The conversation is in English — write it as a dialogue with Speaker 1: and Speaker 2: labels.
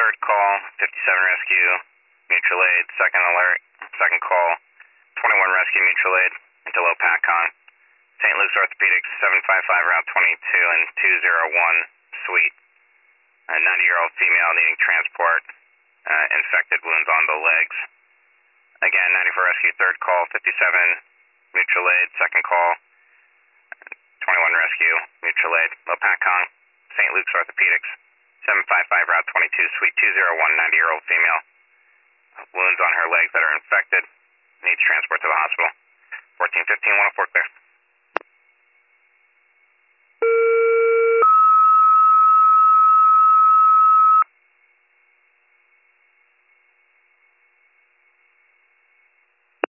Speaker 1: third call, 57 rescue, mutual aid, second alert, second call, 21 rescue, mutual aid, into Lopakon. St. Luke's Orthopedics, 755 Route 22 and 201 Suite. A 90-year-old female needing transport, infected wounds on the legs. Again, 94 rescue, third call, 57 mutual aid, second call, 21 rescue, mutual aid, Lopakon, St. Luke's Orthopedics, 755 Route 22, Suite 201, 90-year-old female. Wounds on her legs that are infected, needs transport to the hospital. 1415, 104 clear.